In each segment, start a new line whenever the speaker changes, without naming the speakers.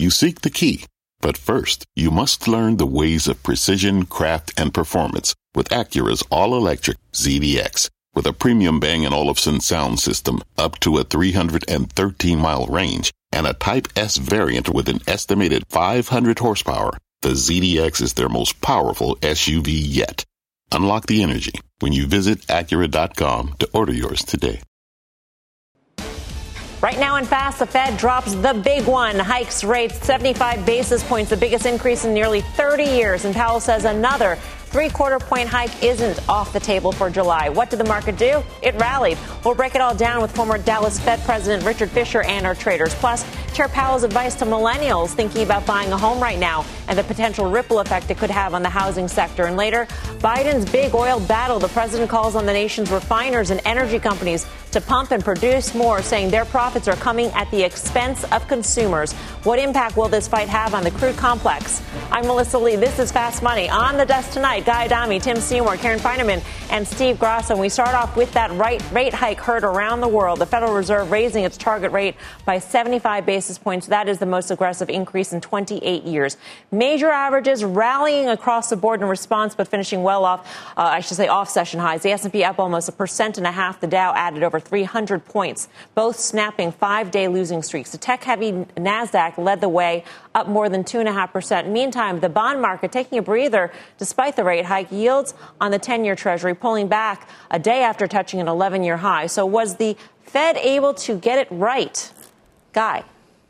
You seek the key. But first, you must learn the ways of precision, craft, and performance with Acura's all-electric ZDX. With a premium Bang & Olufsen sound system up to a 313-mile range and a Type S variant with an estimated 500 horsepower, the ZDX is their most powerful SUV yet. Unlock the energy when you visit Acura.com to order yours today.
Right now in Fast, the Fed drops the big one, hikes rates 75 basis points, the biggest increase in nearly 30 years. And Powell says another three-quarter-point hike isn't off the table for July. What did the market do? It rallied. We'll break it all down with former Dallas Fed President Richard Fisher and our traders. Plus, Chair Powell's advice to millennials thinking about buying a home right now and the potential ripple effect it could have on the housing sector. And later, Biden's big oil battle. The president calls on the nation's refiners and energy companies to pump and produce more, saying their profits are coming at the expense of consumers. What impact will this fight have on the crude complex? I'm Melissa Lee. This is Fast Money. On the desk tonight, Guy Adami, Tim Seymour, Karen Feinerman, and Steve Grasso. And we start off with that rate hike heard around the world. The Federal Reserve raising its target rate by 75 basis points. That is the most aggressive increase in 28 years. Major averages rallying across the board in response, but finishing well off, off session highs. The S&P up almost 1.5%. The Dow added over 300 points, both snapping five-day losing streaks. The tech-heavy NASDAQ led the way, up more than 2.5%. Meantime, the bond market taking a breather despite the rate hike. Yields on the 10-year Treasury pulling back a day after touching an 11-year high. So was the Fed able to get it right? Guy.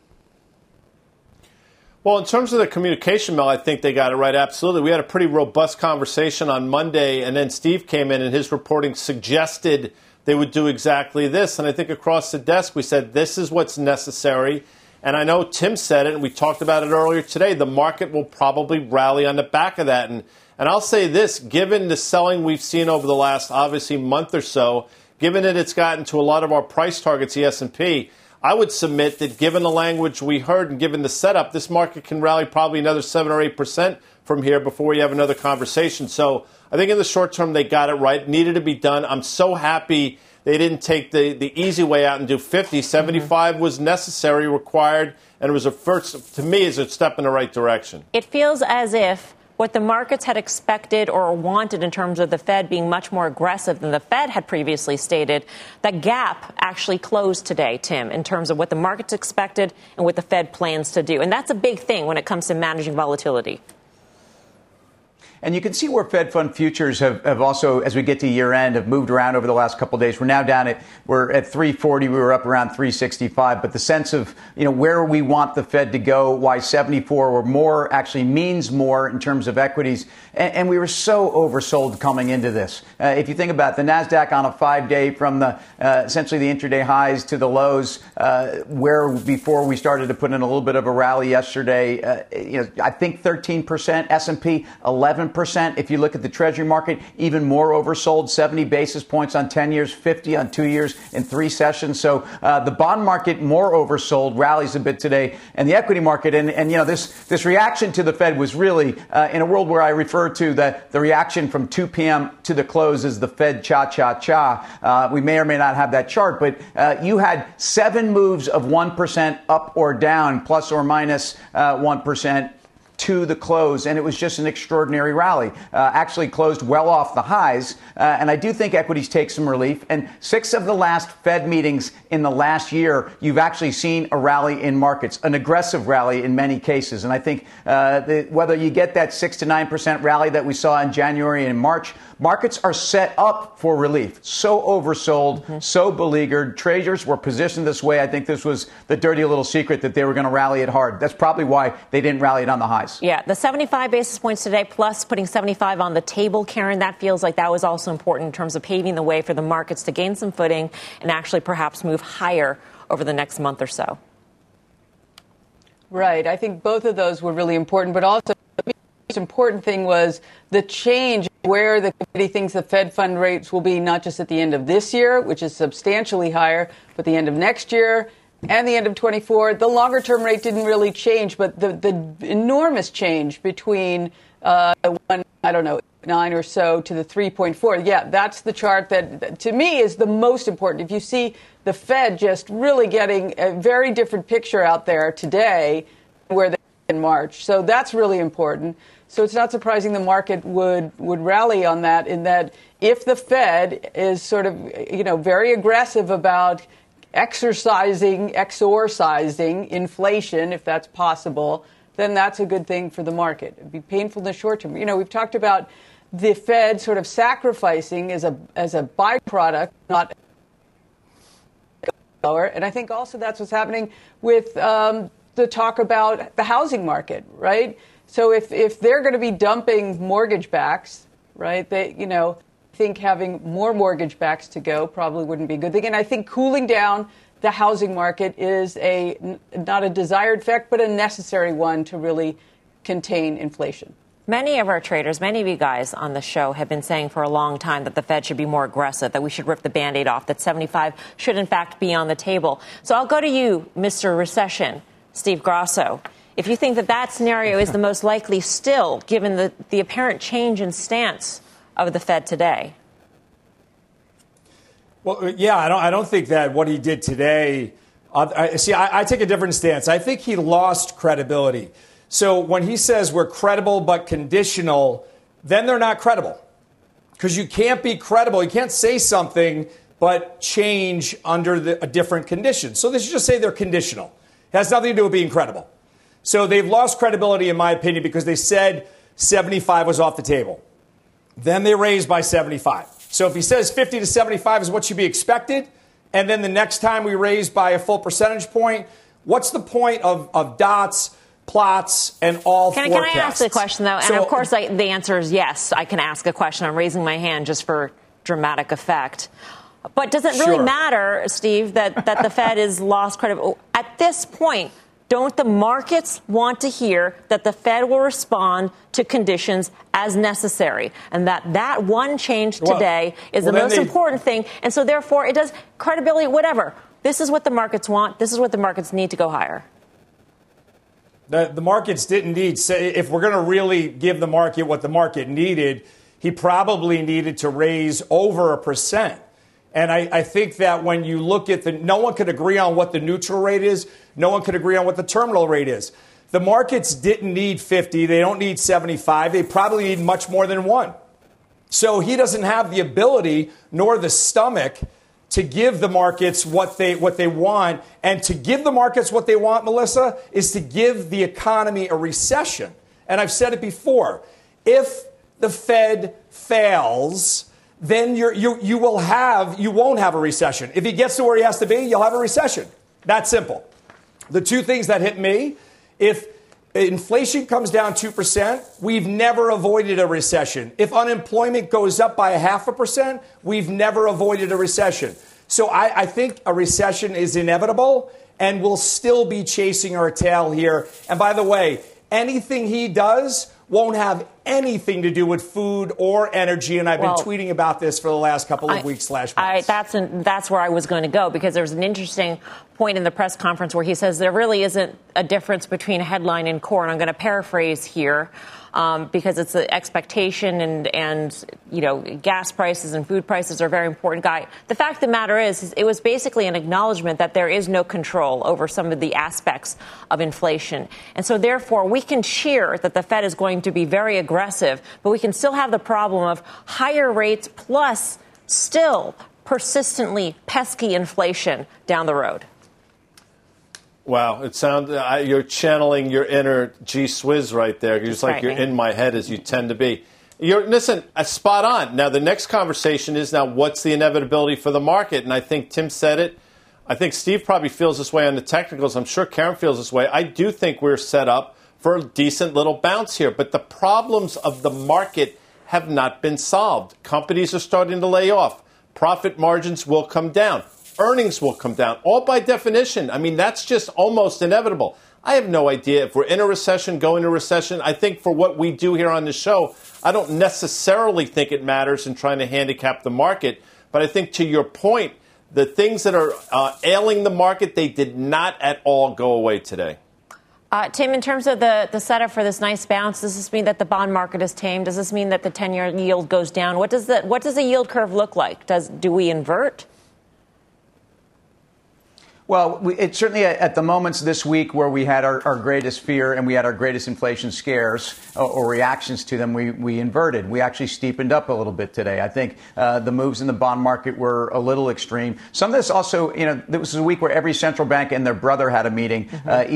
Well, in terms of the communication, Mel, I think they got it right. Absolutely. We had a pretty robust conversation on Monday, and then Steve came in and his reporting suggested they would do exactly this. And I think across the desk, we said this is what's necessary. And I know Tim said it, and we talked about it earlier today. The market will probably rally on the back of that. And I'll say this, given the selling we've seen over the last, obviously, month or so, given that it's gotten to a lot of our price targets, the S&P, I would submit that given the language we heard and given the setup, this market can rally probably another 7 or 8% from here before we have another conversation. So I think in the short term, they got it right. It needed to be done. I'm so happy they didn't take the easy way out and do 50. 75 was necessary, required, and it was a first, to me, is a step in the right direction.
It feels as if what the markets had expected or wanted in terms of the Fed being much more aggressive than the Fed had previously stated, the gap actually closed today, Tim, in terms of what the markets expected and what the Fed plans to do. And that's a big thing when it comes to managing volatility.
And you can see where Fed fund futures have also, as we get to year end, have moved around over the last couple of days. We're now we're at 340. We were up around 365. But the sense of, where we want the Fed to go, why 74 or more actually means more in terms of equities. And we were so oversold coming into this. If you think about the NASDAQ on a 5-day from the essentially the intraday highs to the lows, where before we started to put in a little bit of a rally yesterday, I think 13%, S&P 11%. If you look at the Treasury market, even more oversold, 70 basis points on 10 years, 50 on 2 years in 3 sessions. So the bond market more oversold, rallies a bit today, and the equity market. And this reaction to the Fed was really in a world where I refer to the reaction from 2 p.m. to the close as the Fed cha-cha-cha. We may or may not have that chart, but you had 7 moves of 1% up or down, plus or minus 1%. To the close, and it was just an extraordinary rally. Actually closed well off the highs, and I do think equities take some relief. And 6 of the last Fed meetings in the last year, you've actually seen a rally in markets, an aggressive rally in many cases. And I think whether you get that 6 to 9% rally that we saw in January and March, markets are set up for relief. So oversold, so beleaguered. Traders were positioned this way. I think this was the dirty little secret that they were going to rally it hard. That's probably why they didn't rally it on the highs.
Yeah, the 75 basis points today, plus putting 75 on the table, Karen, that feels like that was also important in terms of paving the way for the markets to gain some footing and actually perhaps move higher over the next month or so.
Right. I think both of those were really important, but also the most important thing was the change where the committee thinks the Fed fund rates will be not just at the end of this year, which is substantially higher, but the end of next year and the end of 24. The longer term rate didn't really change, but the enormous change between 9 or so to the 3.4. Yeah, that's the chart that to me is the most important. If you see the Fed just really getting a very different picture out there today, where they in March. So that's really important. So it's not surprising the market would rally on that, in that if the Fed is sort of, very aggressive about exorcising inflation, if that's possible, then that's a good thing for the market. It'd be painful in the short term. We've talked about the Fed sort of sacrificing as a byproduct, not lower. And I think also that's what's happening with the talk about the housing market, right? So if they're going to be dumping mortgage backs, right, they, think having more mortgage backs to go probably wouldn't be a good thing. And I think cooling down the housing market is not a desired effect, but a necessary one to really contain inflation.
Many of our traders, many of you guys on the show have been saying for a long time that the Fed should be more aggressive, that we should rip the Band-Aid off, that 75 should, in fact, be on the table. So I'll go to you, Mr. Recession, Steve Grasso. If you think that scenario is the most likely still, given the apparent change in stance of the Fed today.
Well, yeah, I don't think that what he did today. I take a different stance. I think he lost credibility. So when he says we're credible but conditional, then they're not credible. Because you can't be credible. You can't say something but change under a different condition. So they should just say they're conditional. It has nothing to do with being credible. So they've lost credibility, in my opinion, because they said 75 was off the table. Then they raised by 75. So if he says 50 to 75 is what should be expected, and then the next time we raise by a full percentage point, what's the point of dots, plots, and all forecasts?
Can I ask the question, though? And, of course, the answer is yes. I can ask a question. I'm raising my hand just for dramatic effect. But does it really matter, Steve, that the Fed has lost credibility? At this point, don't the markets want to hear that the Fed will respond to conditions as necessary, and that one change today is the most important thing? And so, therefore, it does credibility, whatever. This is what the markets want. This is what the markets need to go higher.
The markets didn't need, if we're going to really give the market what the market needed, he probably needed to raise over 1%. And I think that when you look at no one could agree on what the neutral rate is. No one could agree on what the terminal rate is. The markets didn't need 50. They don't need 75. They probably need much more than 1. So he doesn't have the ability nor the stomach to give the markets what they want. And to give the markets what they want, Melissa, is to give the economy a recession. And I've said it before. If the Fed fails, then you won't have a recession. If he gets to where he has to be, you'll have a recession. That simple. The two things that hit me, if inflation comes down 2%, we've never avoided a recession. If unemployment goes up by 0.5%, we've never avoided a recession. So I think a recession is inevitable, and we'll still be chasing our tail here. And by the way, anything he does won't have anything to do with food or energy, and I've been tweeting about this for the last couple of weeks / months.
That's where I was going to go, because there was an interesting point in the press conference where he says there really isn't a difference between headline and core, and I'm going to paraphrase here because it's the expectation and gas prices and food prices are very important. Guy, the fact of the matter is it was basically an acknowledgement that there is no control over some of the aspects of inflation. And so, therefore, we can cheer that the Fed is going to be very aggressive, but we can still have the problem of higher rates plus still persistently pesky inflation down the road.
Wow, it sounds you're channeling your inner G Swizz right there. You're just like you're in my head, as you tend to be. Listen, spot on. Now, the next conversation is now what's the inevitability for the market? And I think Tim said it. I think Steve probably feels this way on the technicals. I'm sure Karen feels this way. I do think we're set up for a decent little bounce here. But the problems of the market have not been solved. Companies are starting to lay off. Profit margins will come down. Earnings will come down, all by definition. I mean, that's just almost inevitable. I have no idea if we're in a recession, going to recession. I think for what we do here on the show, I don't necessarily think it matters in trying to handicap the market. But I think to your point, the things that are ailing the market, they did not at all go away today.
Tim, in terms of the setup for this nice bounce, does this mean that the bond market is tamed? Does this mean that the 10-year yield goes down? What does the yield curve look like? Do we invert?
Well, it's certainly at the moments this week where we had our greatest fear and we had our greatest inflation scares or reactions to them, we inverted. We actually steepened up a little bit today. I think the moves in the bond market were a little extreme. Some of this also, this was a week where every central bank and their brother had a meeting.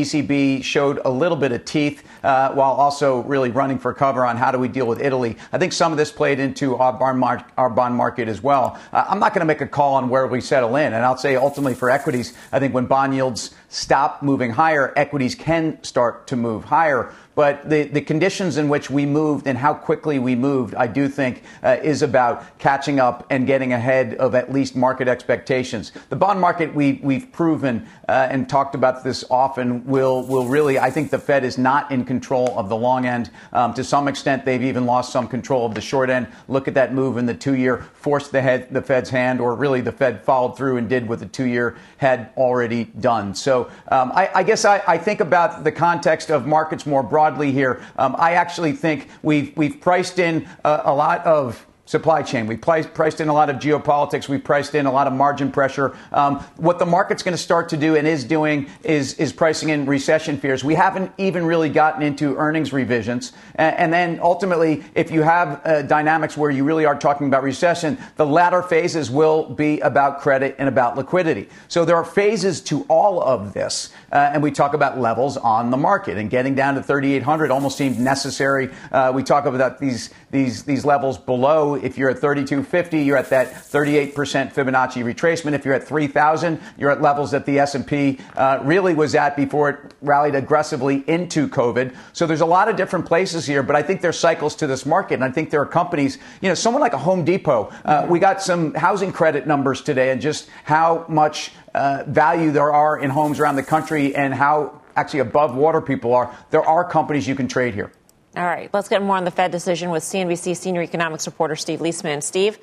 ECB showed a little bit of teeth while also really running for cover on how do we deal with Italy. I think some of this played into our bond market as well. I'm not going to make a call on where we settle in. And I'll say ultimately for equities, I think when bond yields stop moving higher, equities can start to move higher. But the conditions in which we moved and how quickly we moved, I do think, is about catching up and getting ahead of at least market expectations. The bond market, we've proven and talked about this often, will really, I think the Fed is not in control of the long end. To some extent, they've even lost some control of the short end. Look at that move in the 2-year, forced the Fed's hand, or really the Fed followed through and did what the 2-year had already done. So I guess I think about the context of markets more broadly here. I actually think we've priced in a lot of supply chain. We priced in a lot of geopolitics. We priced in a lot of margin pressure. What the market's going to start to do and is doing is pricing in recession fears. We haven't even really gotten into earnings revisions. And then ultimately, if you have dynamics where you really are talking about recession, the latter phases will be about credit and about liquidity. So there are phases to all of this. And we talk about levels on the market, and getting down to 3,800 almost seemed necessary. We talk about these levels below. If you're at 3,250, you're at that 38% Fibonacci retracement. If you're at 3,000, you're at levels that the S&P really was at before it rallied aggressively into COVID. So there's a lot of different places here, but I think there's cycles to this market. And I think there are companies, someone like a Home Depot. We got some housing credit numbers today and just how much value there are in homes around the country and how actually above water people are. There are companies you can trade here.
All right, let's get more on the Fed decision with CNBC senior economics reporter Steve Liesman. Steve,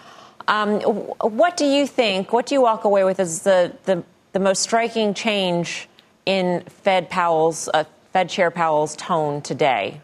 what do you think? What do you walk away with as the most striking change in Fed Chair Powell's tone today?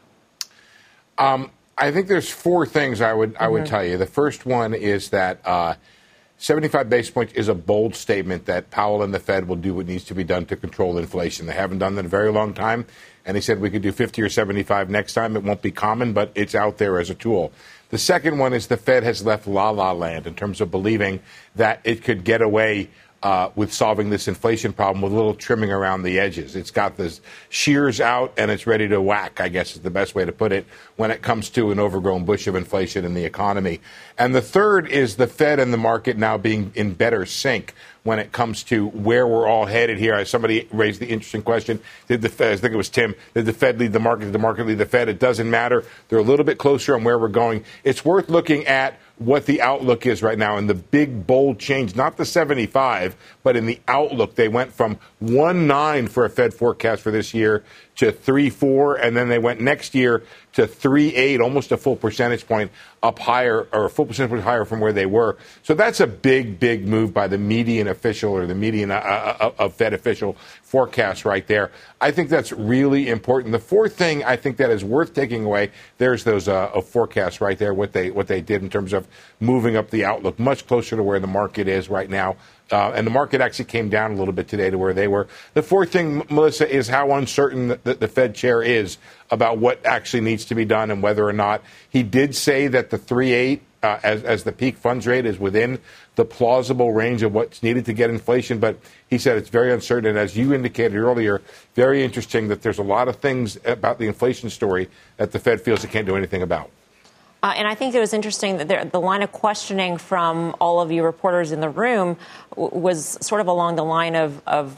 I think there's 4 things I would tell you. The first one is that 75 basis points is a bold statement that Powell and the Fed will do what needs to be done to control inflation. They haven't done that in a very long time. And he said we could do 50 or 75 next time. It won't be common, but it's out there as a tool. The second one is the Fed has left la-la land in terms of believing that it could get away with solving this inflation problem with a little trimming around the edges. It's got the shears out and it's ready to whack, I guess is the best way to put it, when it comes to an overgrown bush of inflation in the economy. And the third is the Fed and the market now being in better sync when it comes to where we're all headed here. Somebody raised the interesting question, did the Fed, I think it was Tim, did the Fed lead the market, did the market lead the Fed? It doesn't matter. They're a little bit closer on where we're going. It's worth looking at what the outlook is right now and the big, bold change, not the 75, but in the outlook. They went from 1.9 for a Fed forecast for this year to 3.4, and then they went next year to 3.8, almost a full percentage point up higher, or a full percentage point higher from where they were. So that's a big, big move by the median official or the median of Fed official forecast right there. I think that's really important. The fourth thing I think that is worth taking away, there's those forecasts right there, what they did in terms of moving up the outlook much closer to where the market is right now. And the market actually came down a little bit today to where they were. The fourth thing, Melissa, is how uncertain the Fed chair is about what actually needs to be done and whether or not. He did say that the 3.8 as the peak funds rate is within the plausible range of what's needed to get inflation. But he said it's very uncertain. And as you indicated earlier, very interesting that there's a lot of things about the inflation story that the Fed feels it can't do anything about.
And I think it was interesting that the line of questioning from all of you reporters in the room was sort of along the line of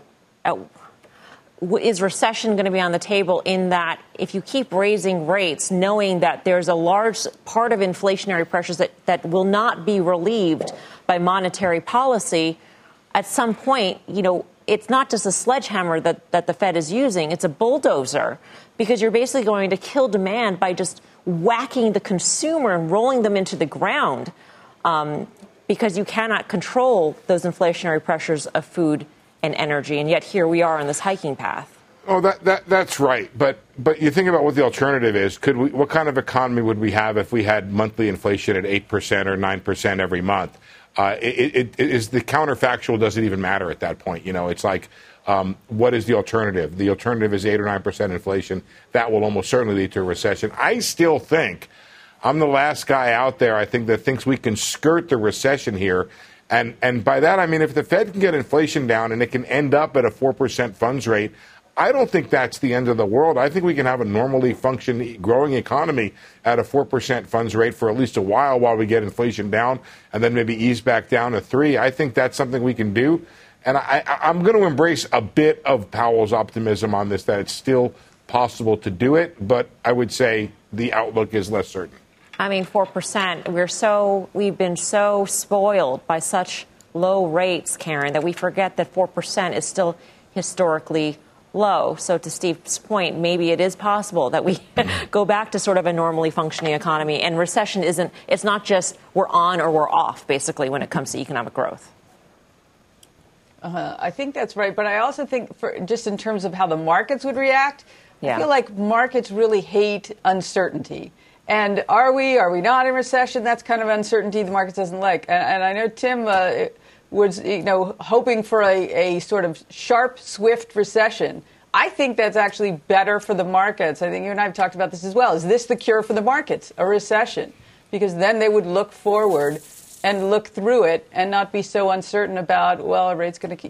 is recession going to be on the table, in that if you keep raising rates, knowing that there's a large part of inflationary pressures that will not be relieved by monetary policy, at some point, it's not just a sledgehammer that the Fed is using, it's a bulldozer, because you're basically going to kill demand by just whacking the consumer and rolling them into the ground, because you cannot control those inflationary pressures of food and energy. And yet here we are on this hiking path.
Oh, that's right. But you think about what the alternative is. What kind of economy would we have if we had monthly inflation at 8% or 9% every month? it is the counterfactual doesn't even matter at that point. It's like, what is the alternative? The alternative is 8 or 9% inflation. That will almost certainly lead to a recession. I still think I'm the last guy out there, I think, that thinks we can skirt the recession here. And by that, I mean, if the Fed can get inflation down and it can end up at a 4% funds rate, I don't think that's the end of the world. I think we can have a normally functioning, growing economy at a 4% funds rate for at least a while we get inflation down and then maybe ease back down to 3%. I think that's something we can do. And I'm going to embrace a bit of Powell's optimism on this, that it's still possible to do it. But I would say the outlook is less certain.
I mean, 4%. We've been so spoiled by such low rates, Karen, that we forget that 4% is still historically low. So to Steve's point, maybe it is possible that we go back to sort of a normally functioning economy, and recession it's not just we're on or we're off, basically, when it comes to economic growth.
I think that's right. But I also think just in terms of how the markets would react, I feel like markets really hate uncertainty. And are we not in recession? That's kind of uncertainty the market doesn't like. And I know Tim was, hoping for a sort of sharp, swift recession. I think that's actually better for the markets. I think you and I have talked about this as well. Is this the cure for the markets, a recession? Because then they would look forward and look through it and not be so uncertain about, well, are rates going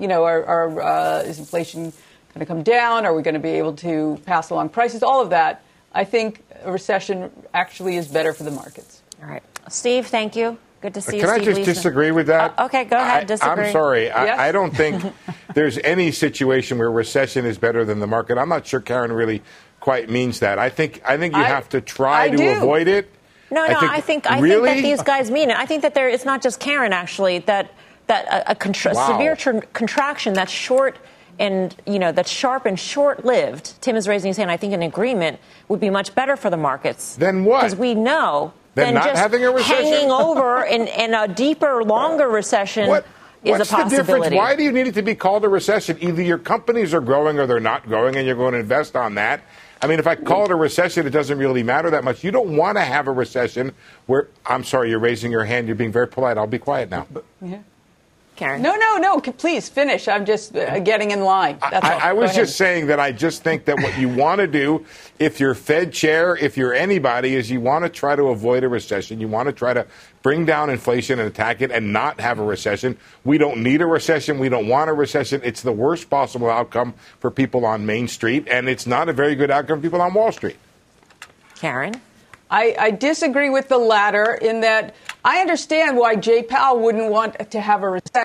to, is inflation going to come down? Are we going to be able to pass along prices? All of that. I think a recession actually is better for the markets.
All right. Steve, thank you. Good to see you,
Can
Steve
I just
Leeson.
disagree with that?
Okay, go ahead. Disagree.
I'm sorry.
Yes?
I don't think there's any situation where recession is better than the market. I'm not sure Karen really quite means that. I think you have to try to avoid it.
No, I think that these guys mean it. I think that it's not just Karen, actually, that a severe contraction that's short and, that's sharp and short-lived, Tim is raising his hand, I think an agreement would be much better for the markets.
Then what?
Because we know
then not
just
having a recession?
Hanging over in a deeper, longer recession is a possibility.
What's the difference? Why do you need it to be called a recession? Either your companies are growing or they're not growing, and you're going to invest on that. I mean, if I call it a recession, it doesn't really matter that much. You don't want to have a recession where, I'm sorry, you're raising your hand. You're being very polite. I'll be quiet now.
Yeah. Karen.
No. Please finish. I'm just getting in line. That's all.
I was just saying that I just think that what you want to do, if you're Fed chair, if you're anybody, is you want to try to avoid a recession. You want to try to bring down inflation and attack it and not have a recession. We don't need a recession. We don't want a recession. It's the worst possible outcome for people on Main Street, and it's not a very good outcome for people on Wall Street.
Karen?
I disagree with the latter in that I understand why Jay Powell wouldn't want to have a recession.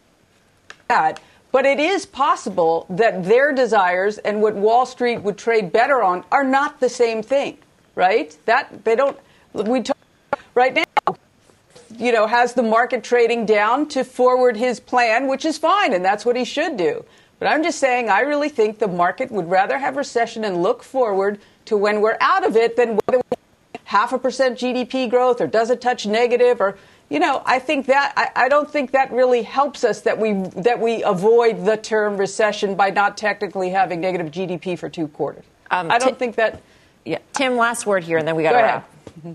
But it is possible that their desires and what Wall Street would trade better on are not the same thing, right? We talk right now, has the market trading down to forward his plan, which is fine, and that's what he should do. But I'm just saying I really think the market would rather have recession and look forward to when we're out of it than whether 0.5% GDP growth or does it touch negative or, I think that I don't think that really helps us that we avoid the term recession by not technically having negative GDP for 2 quarters. I don't think that.
Yeah. Tim, last word here, and then we got to wrap.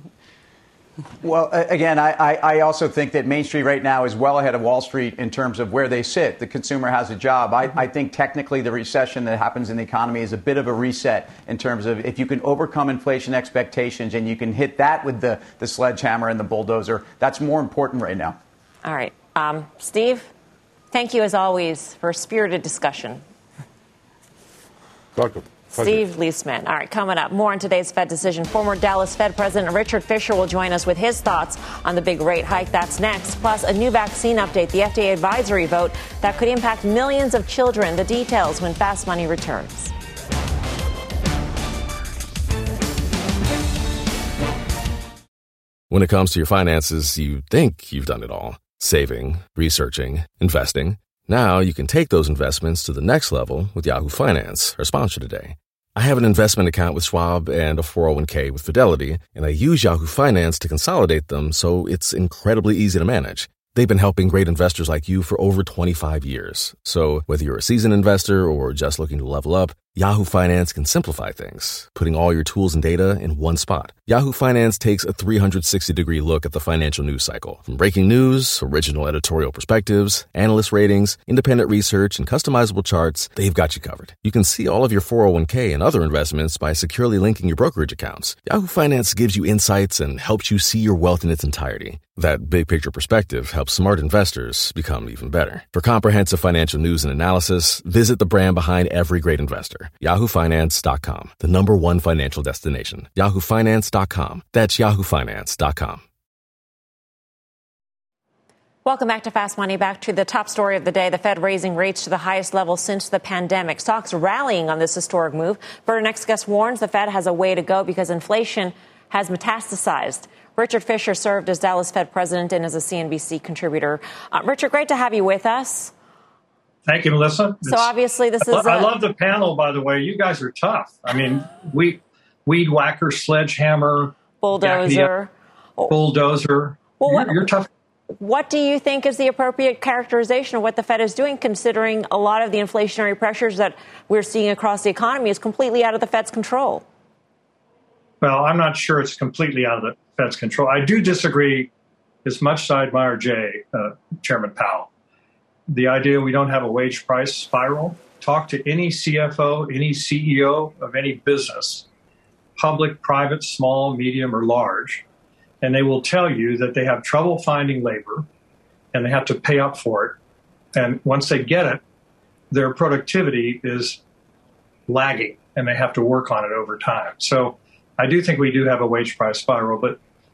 Well, again, I also think that Main Street right now is well ahead of Wall Street in terms of where they sit. The consumer has a job. I think technically the recession that happens in the economy is a bit of a reset in terms of if you can overcome inflation expectations and you can hit that with the sledgehammer and the bulldozer, that's more important right now.
All right. Steve, thank you as always for a spirited discussion.
Welcome.
Steve Leisman. All right, coming up, more on today's Fed decision. Former Dallas Fed President Richard Fisher will join us with his thoughts on the big rate hike. That's next. Plus, a new vaccine update, the FDA advisory vote that could impact millions of children. The details when Fast Money returns.
When it comes to your finances, you think you've done it all. Saving, researching, investing. Now you can take those investments to the next level with Yahoo Finance, our sponsor today. I have an investment account with Schwab and a 401k with Fidelity, and I use Yahoo Finance to consolidate them so it's incredibly easy to manage. They've been helping great investors like you for over 25 years. So whether you're a seasoned investor or just looking to level up, Yahoo Finance can simplify things, putting all your tools and data in one spot. Yahoo Finance takes a 360-degree look at the financial news cycle. From breaking news, original editorial perspectives, analyst ratings, independent research, and customizable charts, they've got you covered. You can see all of your 401k and other investments by securely linking your brokerage accounts. Yahoo Finance gives you insights and helps you see your wealth in its entirety. That big-picture perspective helps smart investors become even better. For comprehensive financial news and analysis, visit the brand behind every great investor, yahoofinance.com, the #1 financial destination, yahoofinance.com. That's yahoofinance.com.
Welcome back to Fast Money. Back to the top story of the day. The Fed raising rates to the highest level since the pandemic. Stocks rallying on this historic move. But our next guest warns the Fed has a way to go because inflation has metastasized. Richard Fisher served as Dallas Fed president and as a CNBC contributor. Richard, great to have you with us.
Thank you, Melissa.
So obviously this is...
I love the panel, by the way. You guys are tough. I mean, weed whacker, sledgehammer,
bulldozer.
Bulldozer. Well, you're tough.
What do you think is the appropriate characterization of what the Fed is doing, considering a lot of the inflationary pressures that we're seeing across the economy is completely out of the Fed's control?
Well, I'm not sure it's completely out of the Fed's control. I do disagree as much as I admire Chairman Powell. The idea we don't have a wage price spiral. Talk to any CFO, any CEO of any business, public, private, small, medium, or large, and they will tell you that they have trouble finding labor and they have to pay up for it. And once they get it, their productivity is lagging and they have to work on it over time. So I do think we do have a wage price spiral, but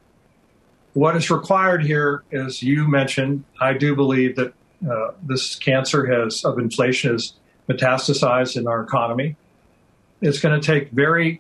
what is required here, as you mentioned, I do believe that this cancer of inflation has metastasized in our economy. It's going to take very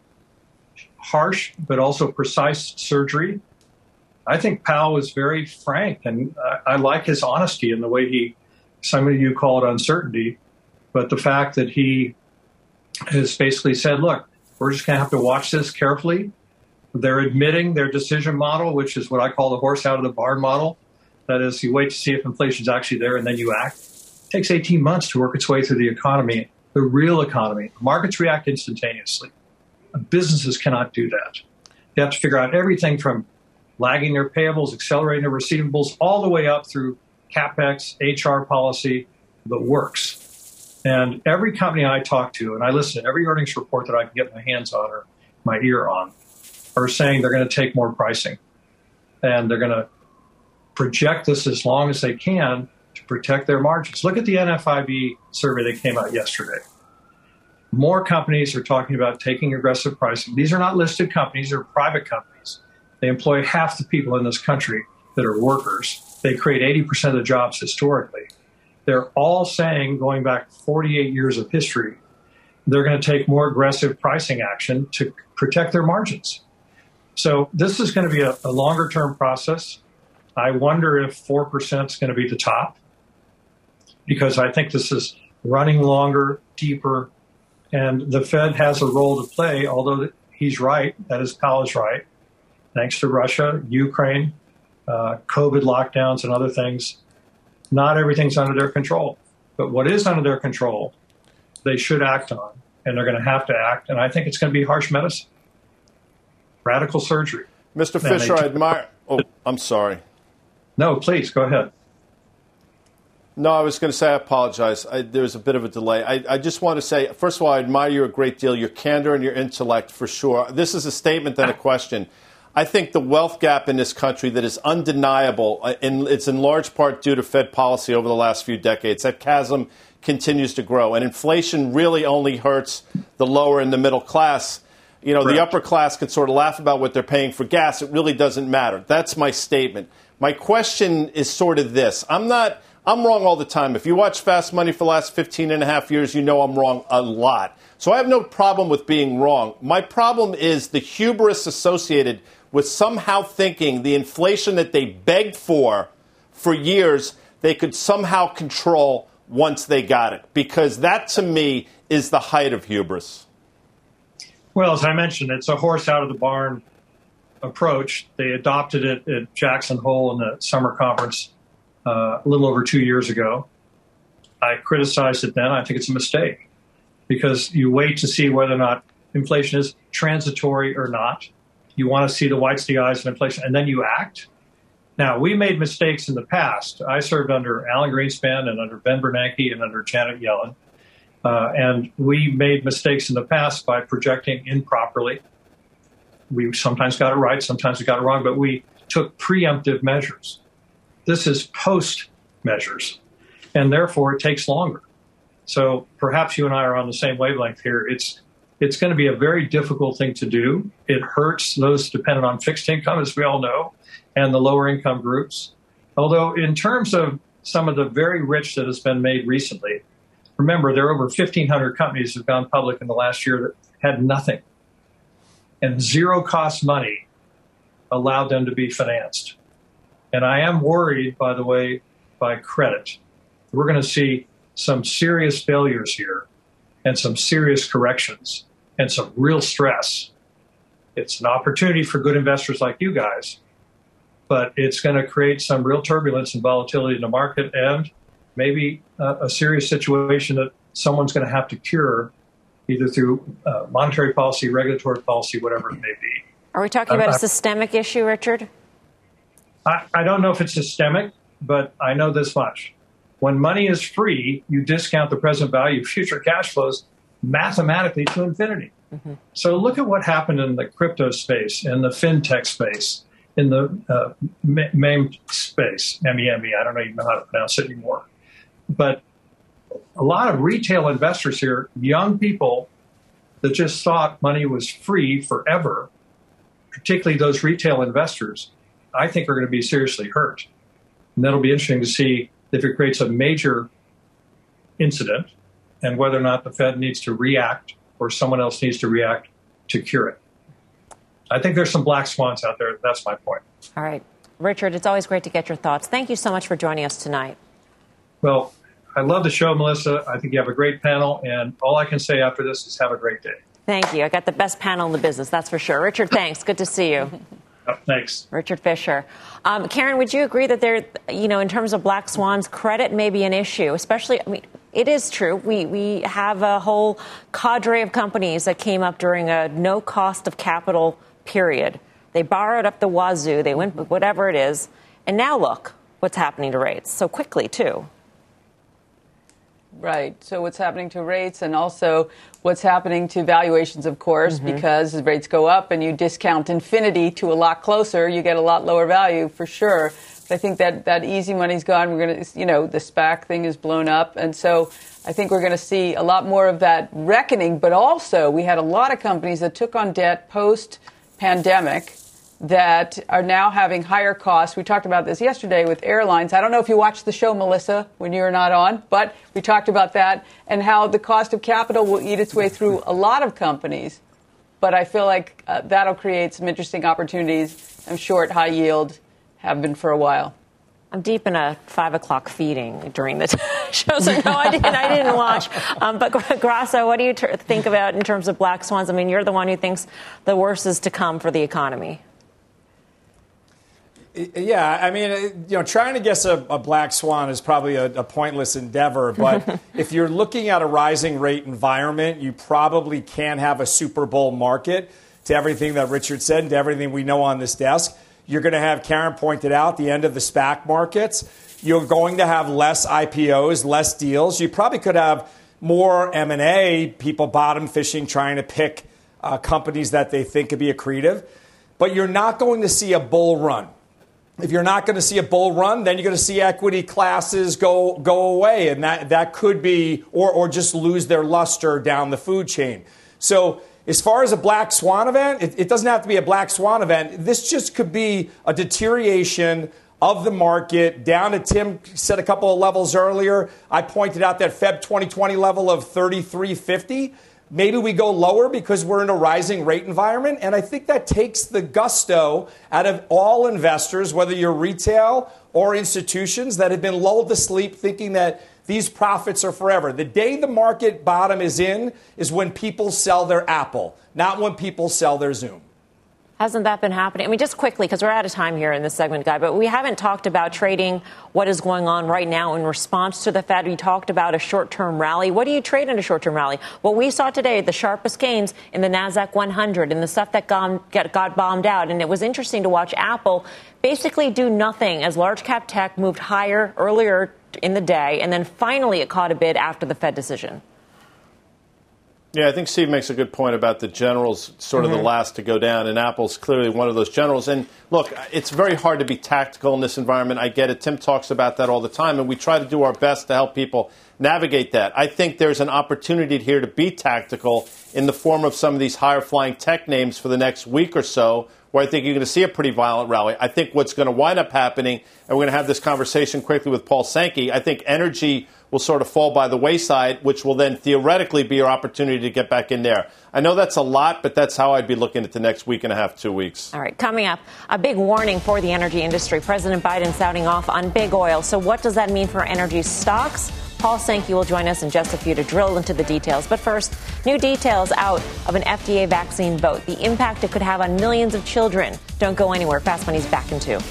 harsh but also precise surgery. I think Powell was very frank, and I like his honesty in the way some of you call it uncertainty, but the fact that he has basically said, look, we're just going to have to watch this carefully. They're admitting their decision model, which is what I call the horse out of the barn model. That is, you wait to see if inflation's actually there and then you act. It takes 18 months to work its way through the economy, the real economy. Markets react instantaneously. Businesses cannot do that. They have to figure out everything from lagging their payables, accelerating their receivables, all the way up through CapEx, HR policy that works. And every company I talk to, and I listen to every earnings report that I can get my hands on or my ear on, are saying they're going to take more pricing. And they're going to project this as long as they can to protect their margins. Look at the NFIB survey that came out yesterday. More companies are talking about taking aggressive pricing. These are not listed companies, they're private companies. They employ half the people in this country that are workers. They create 80% of the jobs historically. They're all saying, going back 48 years of history, they're going to take more aggressive pricing action to protect their margins. So this is going to be a longer-term process. I wonder if 4% is going to be the top, because I think this is running longer, deeper, and the Fed has a role to play, although he's right, that is, Powell is right. Thanks to Russia, Ukraine, COVID lockdowns and other things, not everything's under their control. But what is under their control, they should act on, and they're going to have to act. And I think it's going to be harsh medicine, radical surgery.
Mr. Fisher, I admire... Oh, I'm sorry.
No, please, go ahead.
No, I was going to say I apologize. There's a bit of a delay. I just want to say, first of all, I admire you a great deal, your candor and your intellect, for sure. This is a statement and a question. I think the wealth gap in this country that is undeniable, and it's in large part due to Fed policy over the last few decades. That chasm continues to grow, and inflation really only hurts the lower and the middle class. You know, the upper class can sort of laugh about what they're paying for gas. It really doesn't matter. That's my statement. My question is sort of this. I'm wrong all the time. If you watch Fast Money for the last 15 and a half years, you know I'm wrong a lot. So I have no problem with being wrong. My problem is the hubris associated with somehow thinking the inflation that they begged for years, they could somehow control once they got it. Because that, to me, is the height of hubris.
Well, as I mentioned, it's a horse out of the barn approach. They adopted it at Jackson Hole in the summer conference a little over 2 years ago. I criticized it then. I think it's a mistake because you wait to see whether or not inflation is transitory or not. You want to see the whites of the eyes of inflation, and then you act. Now, we made mistakes in the past. I served under Alan Greenspan and under Ben Bernanke and under Janet Yellen. And we made mistakes in the past by projecting improperly. We sometimes got it right, sometimes we got it wrong, but we took preemptive measures. This is post measures, and therefore it takes longer. So perhaps you and I are on the same wavelength here. It's going to be a very difficult thing to do. It hurts those dependent on fixed income, as we all know, and the lower income groups. Although in terms of some of the very rich that has been made recently, remember, there are over 1,500 companies that have gone public in the last year that had nothing. And zero-cost money allowed them to be financed. And I am worried, by the way, by credit. We're going to see some serious failures here and some serious corrections and some real stress. It's an opportunity for good investors like you guys, but it's going to create some real turbulence and volatility in the market and maybe a serious situation that someone's going to have to cure either through monetary policy, regulatory policy, whatever it may be.
Are we talking about a systemic issue, Richard?
I don't know if it's systemic, but I know this much. When money is free, you discount the present value of future cash flows mathematically to infinity. Mm-hmm. So look at what happened in the crypto space, in the fintech space, in the meme space, MEME. I don't even know how to pronounce it anymore. But a lot of retail investors here, young people that just thought money was free forever, particularly those retail investors, I think are going to be seriously hurt. And that'll be interesting to see if it creates a major incident and whether or not the Fed needs to react or someone else needs to react to cure it. I think there's some black swans out there. That's my point.
All right. Richard, it's always great to get your thoughts. Thank you so much for joining us tonight.
Well, I love the show, Melissa. I think you have a great panel, and all I can say after this is have a great day.
Thank you. I got the best panel in the business, that's for sure. Richard, thanks. Good to see you.
Thanks.
Richard Fisher. Karen, would you agree that there, in terms of black swans, credit may be an issue, especially, it is true. We have a whole cadre of companies that came up during a no cost of capital period. They borrowed up the wazoo. They went whatever it is. And now look what's happening to rates so quickly, too.
Right. So what's happening to rates and also what's happening to valuations, of course, because as rates go up and you discount infinity to a lot closer, you get a lot lower value for sure. But I think that easy money's gone. We're going to, the SPAC thing is blown up. And so I think we're going to see a lot more of that reckoning. But also we had a lot of companies that took on debt post-pandemic that are now having higher costs. We talked about this yesterday with airlines. I don't know if you watched the show, Melissa, when you were not on, but we talked about that and how the cost of capital will eat its way through a lot of companies. But I feel like that'll create some interesting opportunities. I'm short high yield, have been for a while.
I'm deep in a 5 o'clock feeding during the show, so no, I didn't watch. But Grasso, what do you think about in terms of black swans? I mean, you're the one who thinks the worst is to come for the economy.
Yeah, I mean, trying to guess a black swan is probably a pointless endeavor. But if you're looking at a rising rate environment, you probably can have a Super Bowl market to everything that Richard said and to everything we know on this desk. You're going to have, Karen pointed out, the end of the SPAC markets. You're going to have less IPOs, less deals. You probably could have more M&A, people bottom fishing, trying to pick companies that they think could be accretive. But you're not going to see a bull run. If you're not going to see a bull run, then you're going to see equity classes go away, and that could be, or just lose their luster down the food chain. So as far as a black swan event, it doesn't have to be a black swan event. This just could be a deterioration of the market down to, Tim said a couple of levels earlier. I pointed out that Feb 2020 level of 33.50. Maybe we go lower because we're in a rising rate environment. And I think that takes the gusto out of all investors, whether you're retail or institutions that have been lulled to sleep thinking that these profits are forever. The day the market bottom is when people sell their Apple, not when people sell their Zoom.
Hasn't that been happening? I mean, just quickly, because we're out of time here in this segment, Guy, but we haven't talked about trading what is going on right now in response to the Fed. We talked about a short-term rally. What do you trade in a short-term rally? What we saw today, the sharpest gains in the NASDAQ 100 and the stuff that got bombed out. And it was interesting to watch Apple basically do nothing as large-cap tech moved higher earlier in the day, and then finally it caught a bid after the Fed decision.
Yeah, I think Steve makes a good point about the generals sort of the last to go down, and Apple's clearly one of those generals. And look, it's very hard to be tactical in this environment. I get it. Tim talks about that all the time, and we try to do our best to help people navigate that. I think there's an opportunity here to be tactical in the form of some of these higher-flying tech names for the next week or so, where I think you're going to see a pretty violent rally. I think what's going to wind up happening, and we're going to have this conversation quickly with Paul Sankey, I think energy will sort of fall by the wayside, which will then theoretically be your opportunity to get back in there. I know that's a lot, but that's how I'd be looking at the next week and a half, 2 weeks.
All right, coming up, a big warning for the energy industry. President Biden sounding off on big oil. So what does that mean for energy stocks? Paul Sankey will join us in just a few to drill into the details. But first, new details out of an FDA vaccine vote, the impact it could have on millions of children. Don't go anywhere. Fast Money's back in 2.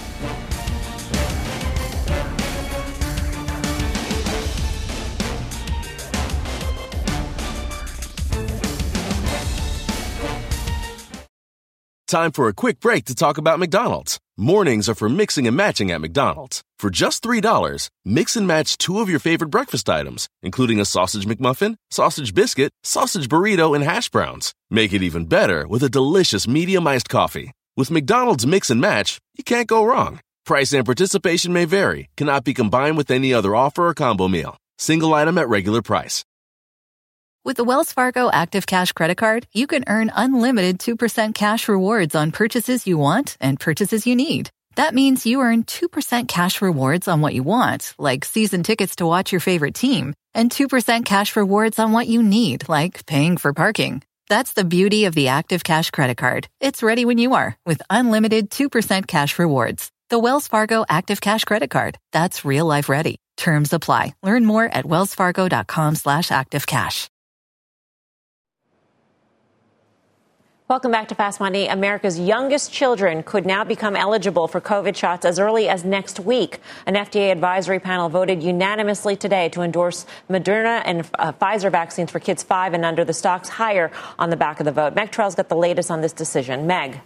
Time for a quick break to talk about McDonald's. Mornings are for mixing and matching at McDonald's. For just $3, mix and match 2 of your favorite breakfast items, including a sausage McMuffin, sausage biscuit, sausage burrito, and hash browns. Make it even better with a delicious medium iced coffee. With McDonald's Mix and Match, you can't go wrong. Price and participation may vary, cannot be combined with any other offer or combo meal. Single item at regular price.
With the Wells Fargo Active Cash Credit Card, you can earn unlimited 2% cash rewards on purchases you want and purchases you need. That means you earn 2% cash rewards on what you want, like season tickets to watch your favorite team, and 2% cash rewards on what you need, like paying for parking. That's the beauty of the Active Cash Credit Card. It's ready when you are, with unlimited 2% cash rewards. The Wells Fargo Active Cash Credit Card. That's real life ready. Terms apply. Learn more at wellsfargo.com/activecash.
Welcome back to Fast Money. America's youngest children could now become eligible for COVID shots as early as next week. An FDA advisory panel voted unanimously today to endorse Moderna and Pfizer vaccines for kids 5 and under. The stock's higher on the back of the vote. Meg Trell's got the latest on this decision. Meg.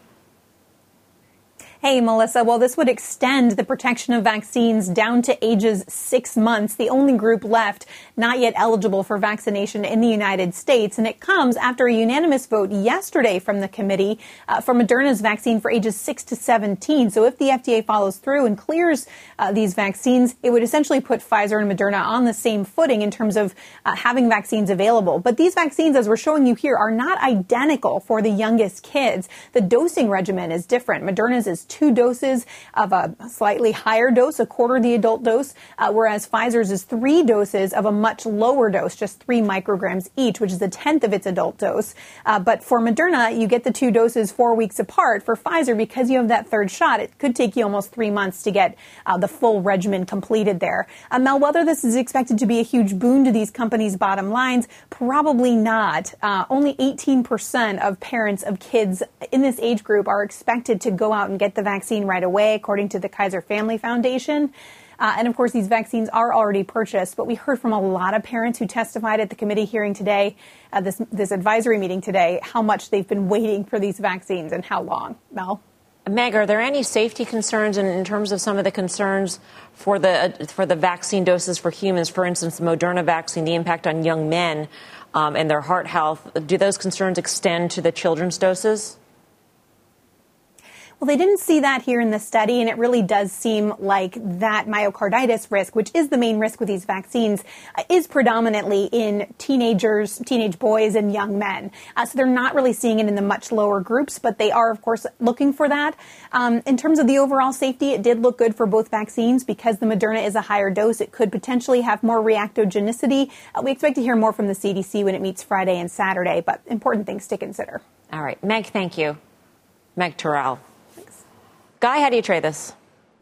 Hey, Melissa. Well, this would extend the protection of vaccines down to ages 6 months, the only group left not yet eligible for vaccination in the United States. And it comes after a unanimous vote yesterday from the committee for Moderna's vaccine for ages 6 to 17. So if the FDA follows through and clears these vaccines, it would essentially put Pfizer and Moderna on the same footing in terms of having vaccines available. But these vaccines, as we're showing you here, are not identical for the youngest kids. The dosing regimen is different. Moderna's is 2 doses of a slightly higher dose, a quarter the adult dose, whereas Pfizer's is 3 doses of a much lower dose, just 3 micrograms each, which is a tenth of its adult dose. But for Moderna, you get the 2 doses 4 weeks apart. For Pfizer, because you have that third shot, it could take you almost 3 months to get the full regimen completed there. Mel, whether this is expected to be a huge boon to these companies' bottom lines, probably not. Only 18% of parents of kids in this age group are expected to go out and get the vaccine right away, according to the Kaiser Family Foundation. And of course, these vaccines are already purchased. But we heard from a lot of parents who testified at the committee hearing today, this advisory meeting today, how much they've been waiting for these vaccines and how long. Mel?
Meg, are there any safety concerns in terms of some of the concerns for the vaccine doses for humans? For instance, the Moderna vaccine, the impact on young men and their heart health. Do those concerns extend to the children's doses?
Well, they didn't see that here in the study, and it really does seem like that myocarditis risk, which is the main risk with these vaccines, is predominantly in teenagers, teenage boys, and young men. So they're not really seeing it in the much lower groups, but they are, of course, looking for that. In terms of the overall safety, it did look good for both vaccines. Because the Moderna is a higher dose, it could potentially have more reactogenicity. We expect to hear more from the CDC when it meets Friday and Saturday, but important things to consider.
All right. Meg, thank you. Meg Terrell. Guy, how do you trade this?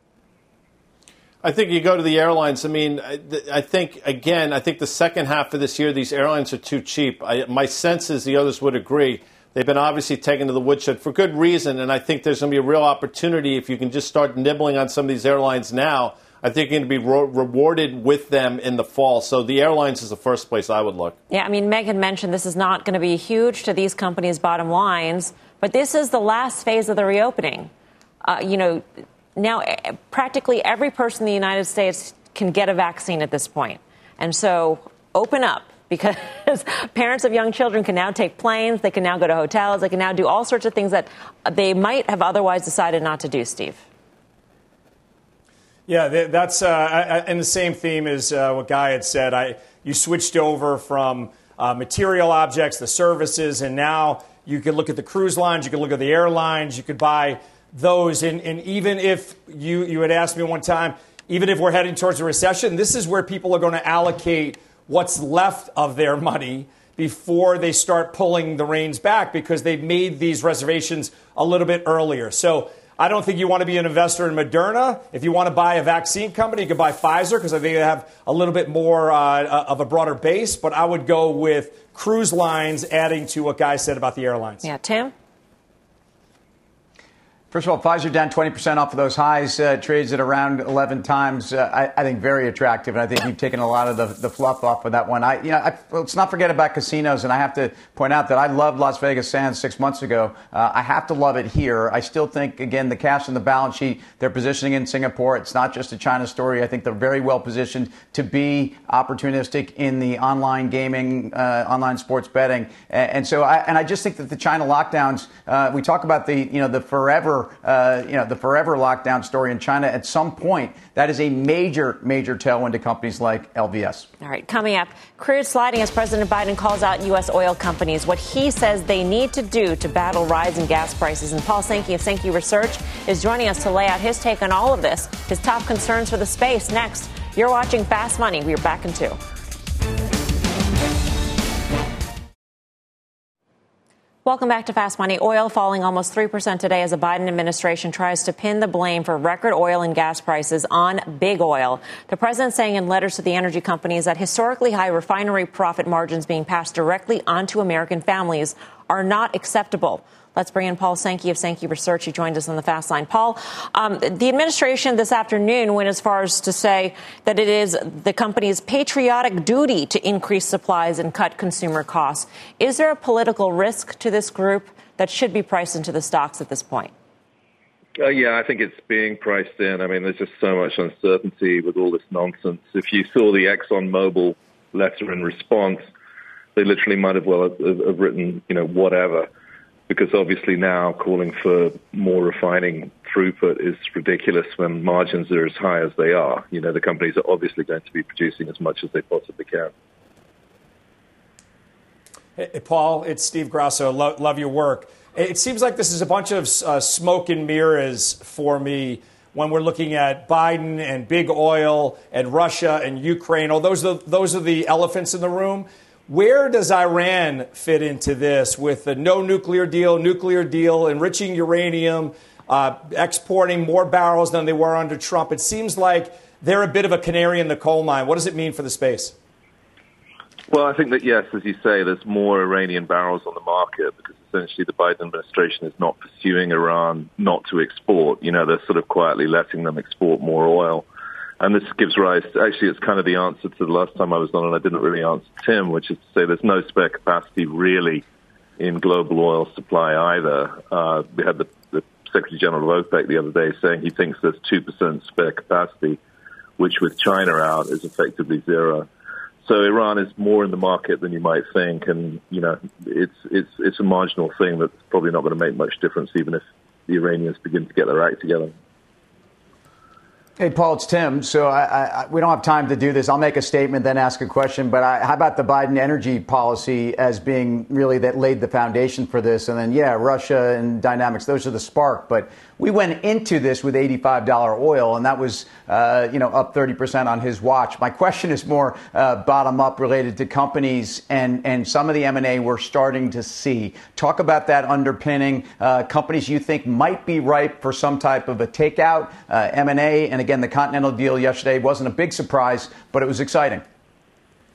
I think you go to the airlines. I mean, I think the second half of this year, these airlines are too cheap. My sense is the others would agree. They've been obviously taken to the woodshed for good reason, and I think there's going to be a real opportunity if you can just start nibbling on some of these airlines now. I think you're going to be rewarded with them in the fall. So the airlines is the first place I would look.
Yeah, I mean, Megan mentioned this is not going to be huge to these companies' bottom lines, but this is the last phase of the reopening. Now practically every person in the United States can get a vaccine at this point. And so open up, because parents of young children can now take planes. They can now go to hotels. They can now do all sorts of things that they might have otherwise decided not to do, Steve.
Yeah, that's in the same theme as what Guy had said. You switched over from material objects, the services, and now you could look at the cruise lines, you could look at the airlines, you could buy those. And even if you had asked me one time, even if we're heading towards a recession, this is where people are going to allocate what's left of their money before they start pulling the reins back, because they've made these reservations a little bit earlier. So I don't think you want to be an investor in Moderna. If you want to buy a vaccine company, you could buy Pfizer, because I think they have a little bit more of a broader base. But I would go with cruise lines, adding to what Guy said about the airlines.
Yeah, Tim?
First of all, Pfizer down 20% off of those highs, trades at around 11 times. I think very attractive, and I think you've taken a lot of the fluff off of that one. Let's not forget about casinos, and I have to point out that I loved Las Vegas Sands 6 months ago. I have to love it here. I still think, again, the cash on the balance sheet, they're positioning in Singapore. It's not just a China story. I think they're very well positioned to be opportunistic in the online gaming, online sports betting, and so I just think that the China lockdowns. We talk about the forever. The forever lockdown story in China. At some point, that is a major tailwind to companies like LVS.
All right, coming up, crude sliding as President Biden calls out U.S. oil companies, what he says they need to do to battle rising gas prices. And Paul Sankey of Sankey Research is joining us to lay out his take on all of this, his top concerns for the space. Next, you're watching Fast Money. We're back in 2. Welcome back to Fast Money. Oil falling almost 3% today as the Biden administration tries to pin the blame for record oil and gas prices on big oil. The president saying in letters to the energy companies that historically high refinery profit margins being passed directly onto American families are not acceptable. Let's bring in Paul Sankey of Sankey Research. He joined us on the Fast Line. Paul, the administration this afternoon went as far as to say that it is the company's patriotic duty to increase supplies and cut consumer costs. Is there a political risk to this group that should be priced into the stocks at this point?
Yeah, I think it's being priced in. I mean, there's just so much uncertainty with all this nonsense. If you saw the ExxonMobil letter in response, they literally might have written, whatever. Because obviously now calling for more refining throughput is ridiculous when margins are as high as they are. The companies are obviously going to be producing as much as they possibly can.
Hey, Paul, it's Steve Grasso. Love your work. It seems like this is a bunch of smoke and mirrors for me when we're looking at Biden and big oil and Russia and Ukraine. Those are the elephants in the room. Where does Iran fit into this with the no nuclear deal, enriching uranium, exporting more barrels than they were under Trump? It seems like they're a bit of a canary in the coal mine. What does it mean for the space?
Well, I think that, yes, as you say, there's more Iranian barrels on the market because essentially the Biden administration is not pursuing Iran not to export. They're sort of quietly letting them export more oil. And this gives rise to, actually, it's kind of the answer to the last time I was on, and I didn't really answer Tim, which is to say there's no spare capacity really in global oil supply either. We had the Secretary General of OPEC the other day saying he thinks there's 2% spare capacity, which with China out is effectively zero. So Iran is more in the market than you might think, and it's a marginal thing that's probably not going to make much difference, even if the Iranians begin to get their act together.
Hey, Paul, it's Tim. So we don't have time to do this. I'll make a statement, then ask a question. But how about the Biden energy policy as being really that laid the foundation for this? And then, Russia and dynamics, those are the spark. But we went into this with $85 oil, and that was, up 30% on his watch. My question is more bottom up related to companies and some of the M&A we're starting to see. Talk about that underpinning companies you think might be ripe for some type of a takeout, M&A. And again, the Continental deal yesterday wasn't a big surprise, but it was exciting.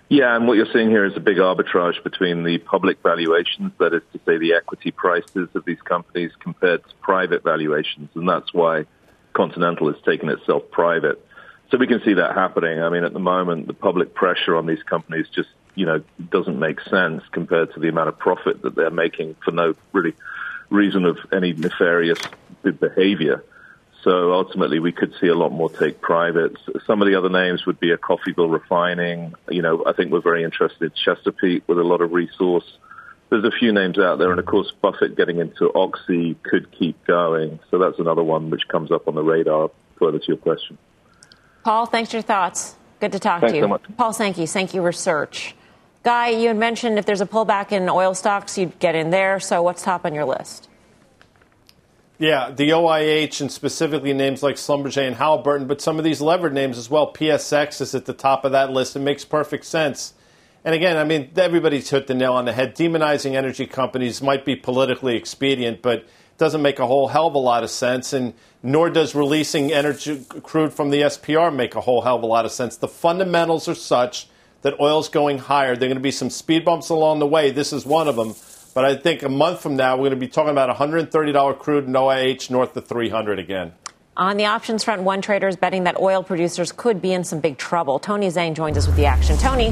Yeah, and what you're seeing here is a big arbitrage between the public valuations, that is to say the equity prices of these companies, compared to private valuations, and that's why Continental has taken itself private. So we can see that happening. I mean, at the moment, the public pressure on these companies just, doesn't make sense compared to the amount of profit that they're making for no really reason of any nefarious behavior. So ultimately, we could see a lot more take privates. Some of the other names would be a Coffeyville Refining. I think we're very interested in Chesapeake with a lot of resource. There's a few names out there, and of course, Buffett getting into Oxy could keep going. So that's another one which comes up on the radar, further to your question.
Paul, thanks for your thoughts. Good to talk to you.
Thanks so much.
Paul Sankey, Sankey Research. Guy, you had mentioned if there's a pullback in oil stocks, you'd get in there. So what's top on your list?
Yeah, the OIH and specifically names like Schlumberger and Halliburton, but some of these levered names as well. PSX is at the top of that list. It makes perfect sense. And again, I mean, everybody's hit the nail on the head. Demonizing energy companies might be politically expedient, but doesn't make a whole hell of a lot of sense, and nor does releasing energy crude from the SPR make a whole hell of a lot of sense. The fundamentals are such that oil's going higher. There are going to be some speed bumps along the way. This is one of them. But I think a month from now, we're going to be talking about $130 crude and OIH north of $300 again.
On the options front, one trader is betting that oil producers could be in some big trouble. Tony Zhang joins us with the action. Tony.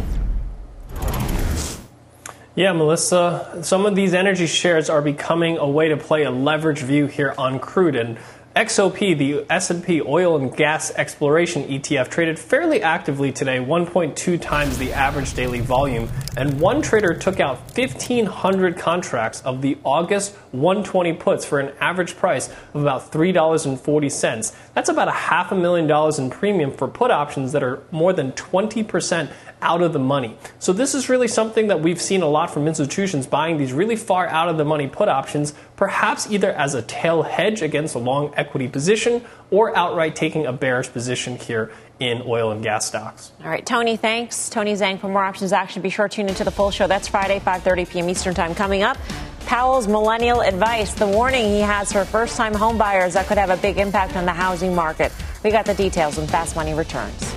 Yeah, Melissa, some of these energy shares are becoming a way to play a leverage view here on crude. And XOP, the S&P Oil and Gas Exploration ETF, traded fairly actively today, 1.2 times the average daily volume. And one trader took out 1,500 contracts of the August 120 puts for an average price of about $3.40. That's about $500,000 in premium for put options that are more than 20% out of the money. So this is really something that we've seen a lot from institutions buying these really far out of the money put options, perhaps either as a tail hedge against a long equity position or outright taking a bearish position here in oil and gas stocks.
All right, Tony, thanks. Tony Zhang for more options action. Be sure to tune into the full show. That's Friday, 5:30 p.m. Eastern Time. Coming up, Powell's millennial advice, the warning he has for first-time home buyers that could have a big impact on the housing market. We got the details when Fast Money returns.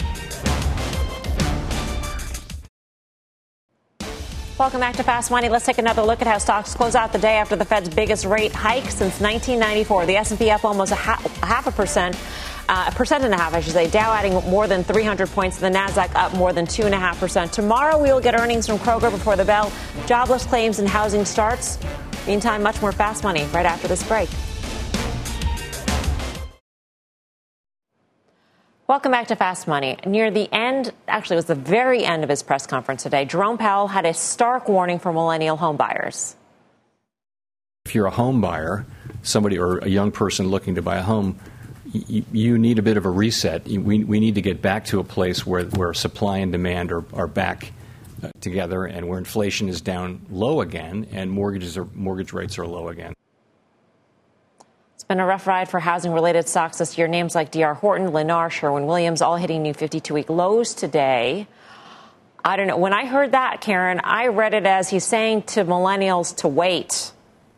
Welcome back to Fast Money. Let's take another look at how stocks close out the day after the Fed's biggest rate hike since 1994. The S&P up almost a half a percent. 1.5%, I should say. Dow adding more than 300 points. The Nasdaq up more than 2.5%. Tomorrow we will get earnings from Kroger before the bell. Jobless claims and housing starts. Meantime, much more Fast Money right after this break. Welcome back to Fast Money. Near the end, actually it was the very end of his press conference today, Jerome Powell had a stark warning for millennial home buyers.
If you're a home buyer, somebody or a young person looking to buy a home, you need a bit of a reset. We need to get back to a place where supply and demand are back together and where inflation is down low again and mortgage rates are low again.
It's been a rough ride for housing-related stocks this year. Names like D.R. Horton, Lennar, Sherwin-Williams all hitting new 52-week lows today. I don't know. When I heard that, Karen, I read it as he's saying to millennials to wait.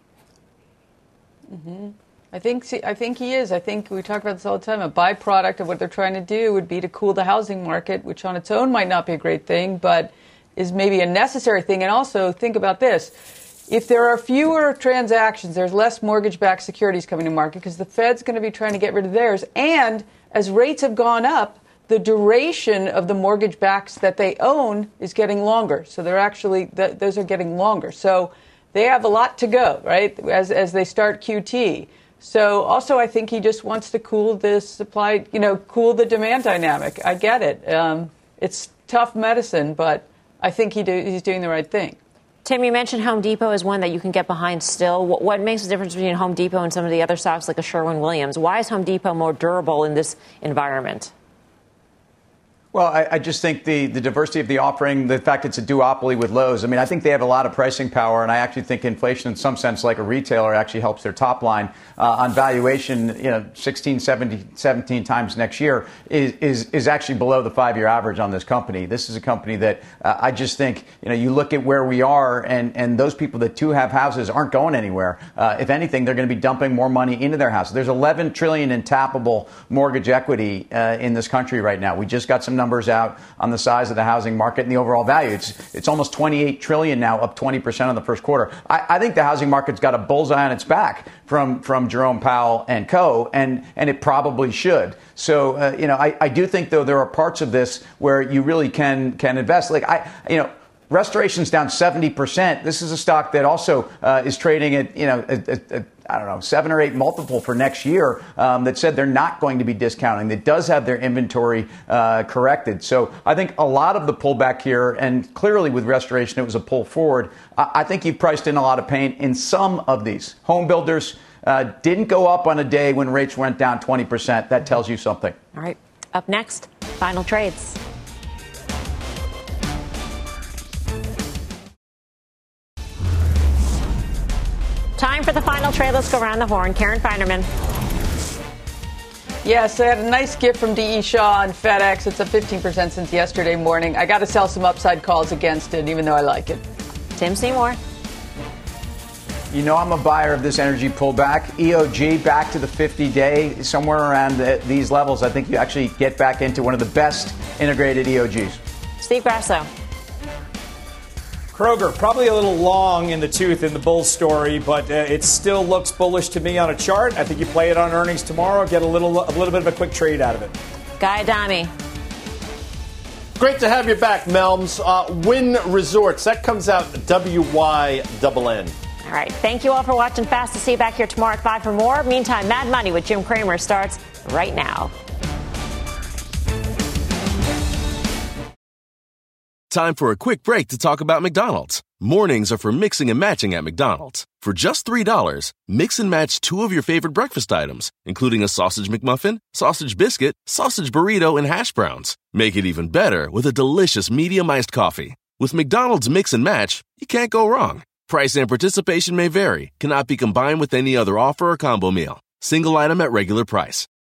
Mm-hmm. I think he is. I think we talk about this all the time. A byproduct of what they're trying to do would be to cool the housing market, which on its own might not be a great thing, but is maybe a necessary thing. And also, think about this. If there are fewer transactions, there's less mortgage-backed securities coming to market because the Fed's going to be trying to get rid of theirs. And as rates have gone up, the duration of the mortgage backs that they own is getting longer. So they're actually, those are getting longer. So they have a lot to go, right, as they start QT. So also I think he just wants to cool the supply, cool the demand dynamic. I get it. It's tough medicine, but I think he's doing the right thing.
Tim, you mentioned Home Depot is one that you can get behind still. What makes the difference between Home Depot and some of the other stocks like a Sherwin-Williams? Why is Home Depot more durable in this environment?
Well, I just think the diversity of the offering, the fact it's a duopoly with Lowe's, I think they have a lot of pricing power, and I actually think inflation in some sense, like a retailer, actually helps their top line. On valuation, 16, 17 times next year is actually below the 5-year average on this company. This is a company that I just think, you look at where we are, and those people that do have houses aren't going anywhere. If anything, they're going to be dumping more money into their houses. There's $11 trillion in tappable mortgage equity in this country right now. We just got some numbers numbers out on the size of the housing market and the overall value. It's almost $28 trillion now, up 20% in the first quarter. I think the housing market's got a bullseye on its back from Jerome Powell and co, and it probably should. So, I do think, though, there are parts of this where you really can invest. Restoration's down 70%. This is a stock that also is trading at, I don't know, 7 or 8 multiple for next year that said they're not going to be discounting. That does have their inventory corrected. So I think a lot of the pullback here, and clearly with Restoration, it was a pull forward. I think you've priced in a lot of pain in some of these. Home builders didn't go up on a day when rates went down 20%. That tells you something.
All right. Up next, final trades. Time for the final trade. Let's go around the horn. Karen Feinerman.
Yes, I had a nice gift from D.E. Shaw on FedEx. It's up 15% since yesterday morning. I got to sell some upside calls against it, even though I like it.
Tim Seymour.
I'm a buyer of this energy pullback. EOG back to the 50-day, somewhere around these levels. I think you actually get back into one of the best integrated EOGs.
Steve Grasso.
Kroger, probably a little long in the tooth in the bull story, but it still looks bullish to me on a chart. I think you play it on earnings tomorrow, get a little bit of a quick trade out of it.
Guy Adami.
Great to have you back, Melms. Wynn Resorts, that comes out WYNN.
All right. Thank you all for watching Fast to see you back here tomorrow at 5 for more. Meantime, Mad Money with Jim Cramer starts right now.
Time for a quick break to talk about McDonald's. Mornings are for mixing and matching at McDonald's. For just $3, mix and match 2 of your favorite breakfast items, including a sausage McMuffin, sausage biscuit, sausage burrito, and hash browns. Make it even better with a delicious medium iced coffee. With McDonald's Mix and Match, you can't go wrong. Price and participation may vary, cannot be combined with any other offer or combo meal. Single item at regular price.